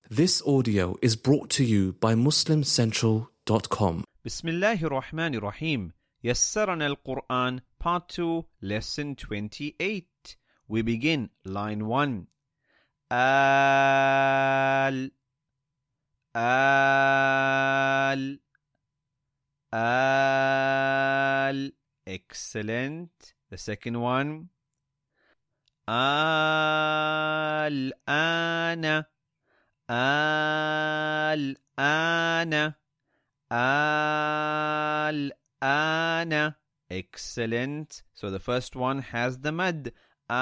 This audio is brought to you by MuslimCentral.com. Bismillahir Rahmanir Rahim. Yassarana al-Quran, Part 2, Lesson 28. We begin line 1. Al, al, al. Excellent. The second one. Al-ana, al-ana, al-ana. Excellent. So the first one has the mad.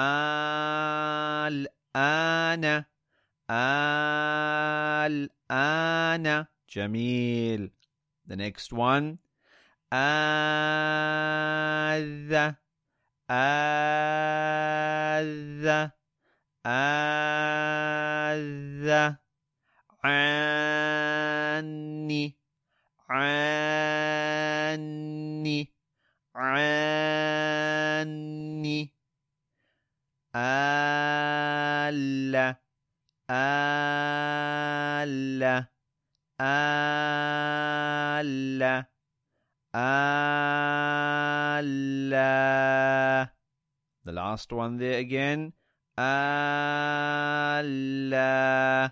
Al-ana, al-ana. Jameel. The next one. Adha, adha, adha. Anni, anni, anni. Alla, alla, alla, alla. The last one there again. Alla,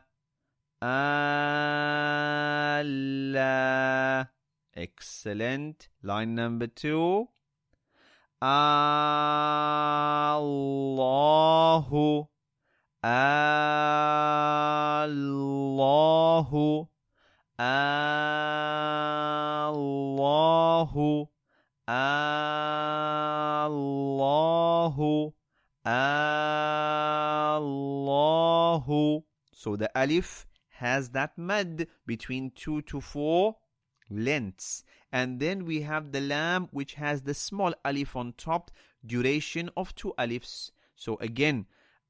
alla. Excellent. Line number 2. Allahu, Allahu, Allahu, Allahu, Allahu. So the alif has that mad between 2 to 4 lengths. And then we have the lam which has the small alif on top, duration of 2 alifs. So again,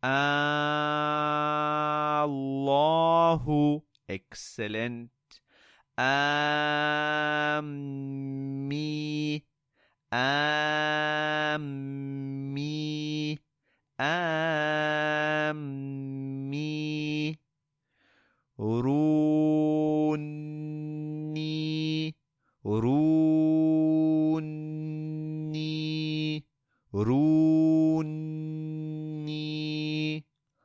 Allahu. Excellent. Ammi, ammi, ammi. Runi, runi, runi.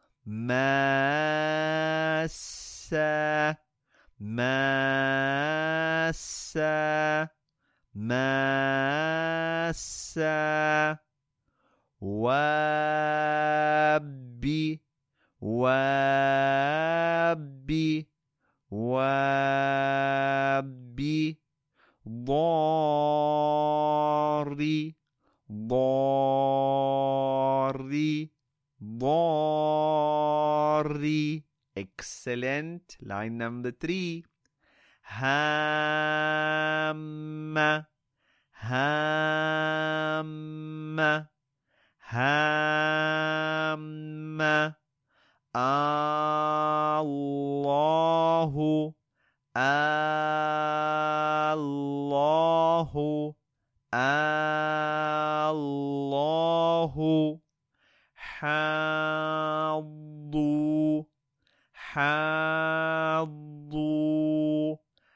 Massa, massa, massa. Wabbi, wabbi, wabbi. Dari, dari, dari. Excellent. Line number 3. Hamma, hamma, hamma. Allahu, Allahu, Allahu. Haddu, haddu,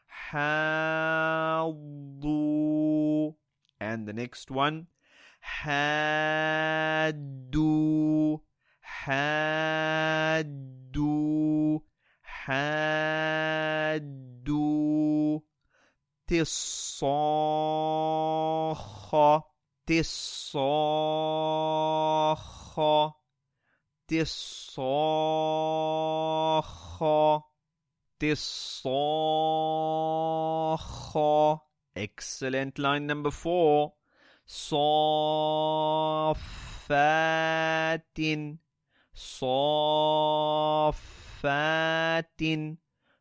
haddu. And the next one. Haddu, haddu, haddu. Tisakha, tisakha, tisakha, tisakha. Excellent. Line number 4. Saffatin, saffatin,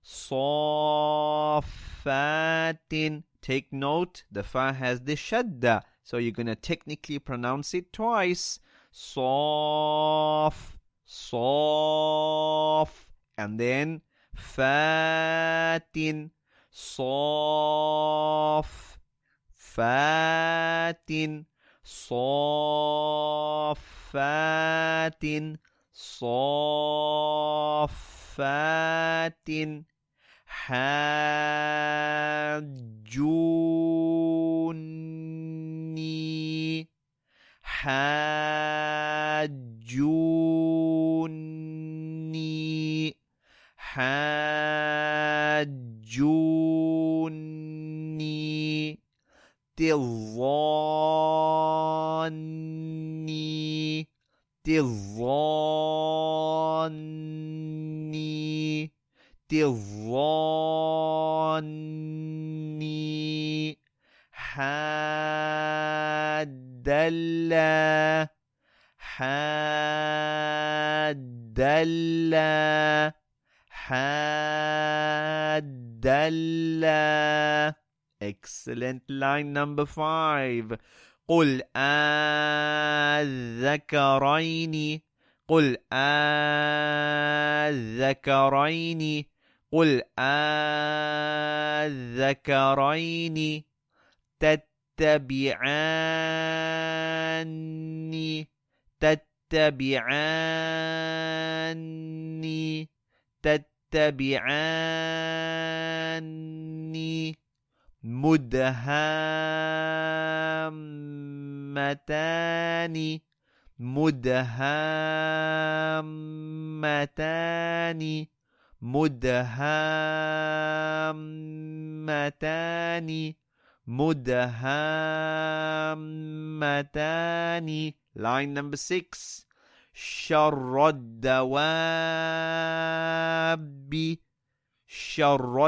saffatin. Take note, the fa has the shadda, so you're going to technically pronounce it twice. Saf, saf, and then fatin, saf, fatin, صافات صافات فات حاجوني حاجوني حاجوني تظاني تظاني تظاني حادلا حادلا حادلا. Excellent. Line number 5. قل الذكرين قل الذكرين قل الذكرين تتبعاني تتبعاني تتبعاني مدهامتان مدهامتان مدهامتان مدهامتان. Line number 6. شر الدواب شر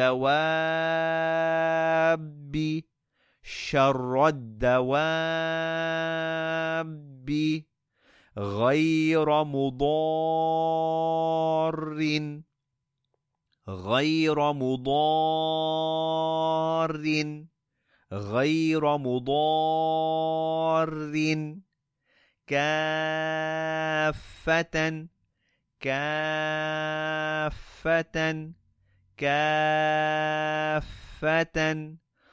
الدواب شر الدواب غير مضار غير مضار غير مضار كافة كافة كافة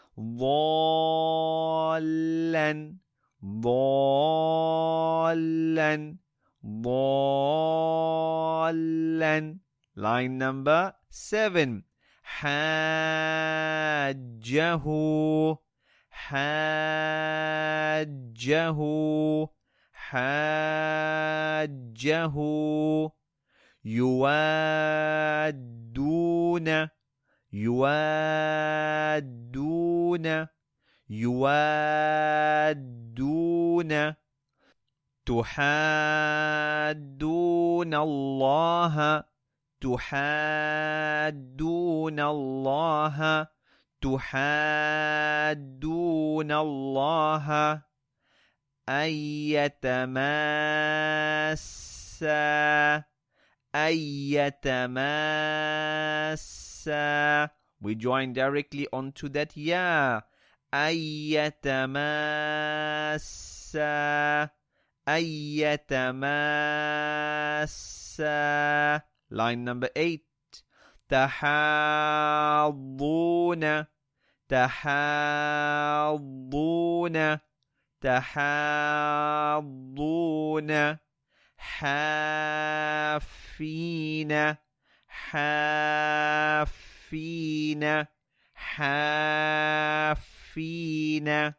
ضالا ضالا ضالا. Line number 7. حاجه حاجه حاجه يوادون يوادون يوادون تحادون الله تحادون الله تحادون الله أيتماسا أيتماسا. We join directly onto that ya. أيتماسا أيتماسا. Line number 8. تحاضون تحاضون تحاضون حافين حافين حافين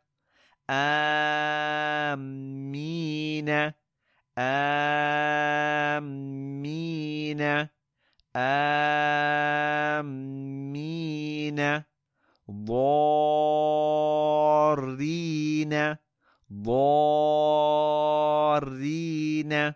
آمين آمين آمين ضارين ضارين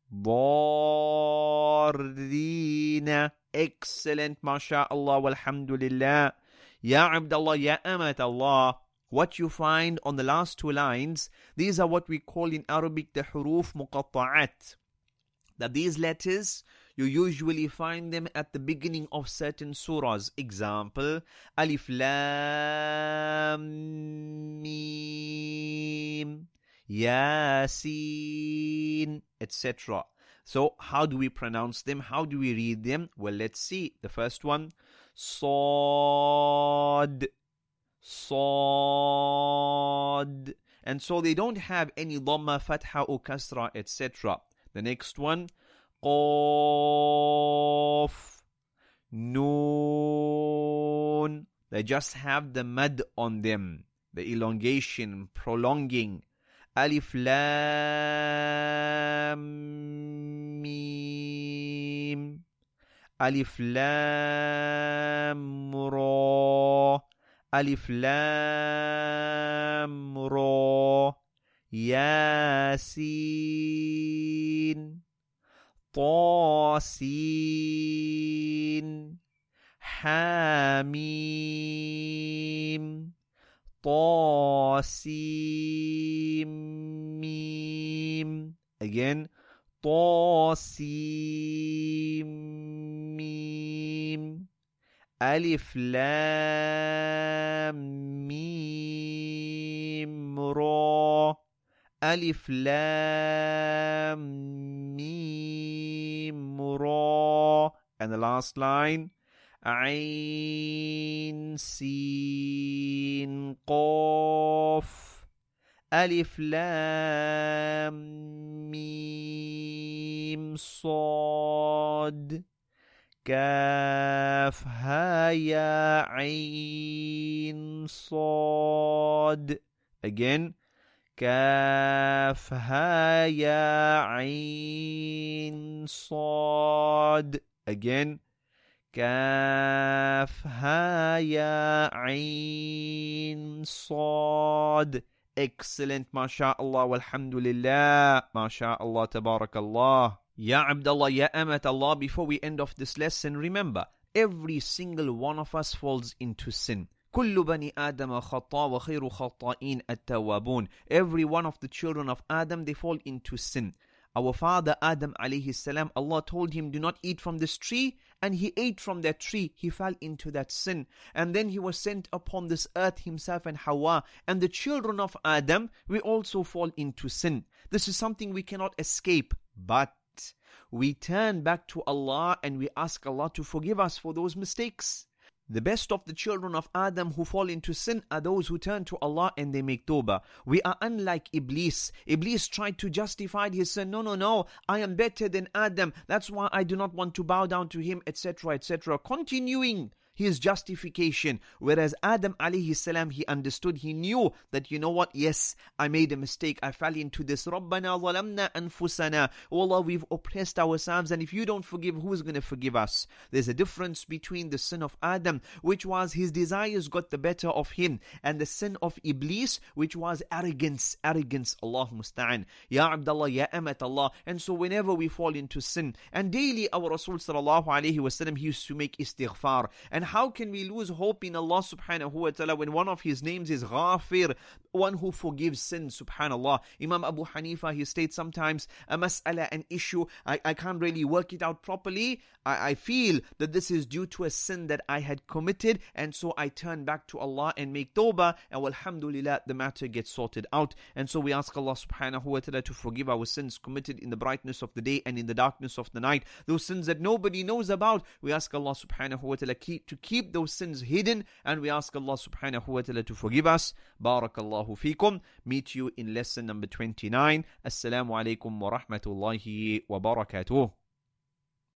ضارين. Excellent, mashallah, walhamdulillah. Ya Abdullah, Ya Amat Allah, what you find on the last two lines, these are what we call in Arabic the huruf muqatta'at. That these letters, you usually find them at the beginning of certain surahs. Example, Alif Lam Mim, Yasin, etc. So how do we pronounce them? How do we read them? Well, let's see. The first one, Sad, Sad. And so they don't have any dhamma, fatha or kasra, etc. The next one, Qaf, Noon. They just have the mad on them, the elongation, prolonging. Alif Lam Mim. Alif Lam Ra. Alif Lam Ra. Yasin. Tasin. Hamim. Tasim Mim. Again. Tasim Mim. Alif Lam Mim Ra. Alif Lam Mim Ra. And the last line. Ain Sin Qaf. Alif Lam Mim Sad. Kaf Ha Ya Ain Sad. Again. Kaf Ha Ya Ain Sad. Again. Kaf Ha Ya Ain Sad. Excellent, mashallah, walhamdulillah, mashallah, tabarakallah. Ya Abdullah, Ya Amat Allah, before we end off this lesson, remember, every single one of us falls into sin. كل بني آدم خطاء وخير خطائين التوابون. Every one of the children of Adam, they fall into sin. Our father Adam alayhi salam, Allah told him, do not eat from this tree, and he ate from that tree. He fell into that sin, and then he was sent upon this earth, himself and Hawa. And the children of Adam, we also fall into sin. This is something we cannot escape, but we turn back to Allah and we ask Allah to forgive us for those mistakes. The best of the children of Adam who fall into sin are those who turn to Allah and they make tawbah. We are unlike Iblis. Iblis tried to justify his sin. No, I am better than Adam. That's why I do not want to bow down to him, etc., etc. Continuing his justification. Whereas Adam alayhi salam, he understood, he knew that, you know what, yes, I made a mistake, I fell into this. Rabbana zalamna anfusana. Oh Allah, we've oppressed ourselves, and if you don't forgive, who is going to forgive us? There's a difference between the sin of Adam, which was his desires got the better of him, and the sin of Iblis, which was arrogance. Allah musta'an. Ya Abdullah, Ya Amat Allah. And so whenever we fall into sin, and daily our Rasul sallallahu alayhi wasallam, he used to make istighfar. And how can we lose hope in Allah subhanahu wa ta'ala when one of his names is Ghafir, one who forgives sins, subhanallah. Imam Abu Hanifa, he states sometimes a mas'ala, an issue, I can't really work it out properly. I feel that this is due to a sin that I had committed, and so I turn back to Allah and make tawbah, and alhamdulillah, the matter gets sorted out. And so we ask Allah subhanahu wa ta'ala to forgive our sins committed in the brightness of the day and in the darkness of the night. Those sins that nobody knows about, we ask Allah subhanahu wa ta'ala to keep those sins hidden, and we ask Allah subhanahu wa ta'ala to forgive us. Barakallahu feekum. Meet you in lesson number 29. Assalamu alaikum wa rahmatullahi wa barakatuh.